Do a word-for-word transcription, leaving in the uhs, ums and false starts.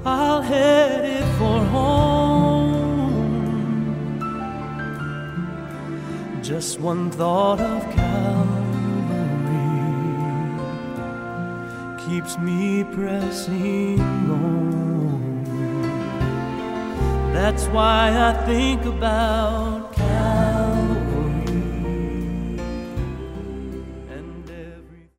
I'll head it for home. Just one thought of Calvary keeps me pressing on. That's why I think about Calvary